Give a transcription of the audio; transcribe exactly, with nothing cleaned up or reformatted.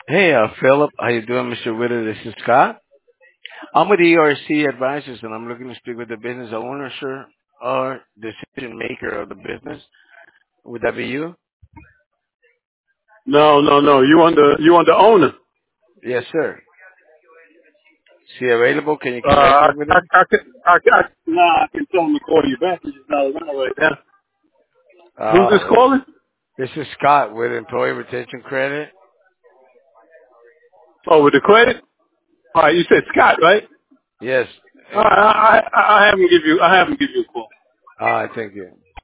Hey, uh, Philip, how you doing, Mister Witter? This is Scott. I'm with E R C Advisors, and I'm looking to speak with the business owner, sir, or decision maker of the business. Would that be you? No, no, no. You on the you on the owner. Yes, sir. Is he available? Can you Uh, connect I, me with I, him? I, can, I, I, nah, I can tell him to call you back. He's just not around right now. Who's this Oh, calling? this is Scott with Employee Retention Credit. Oh, with the credit. All right, you said Scott, right? Yes. All right, I, I, I have him give you. I have him give you a call. Ah, thank you.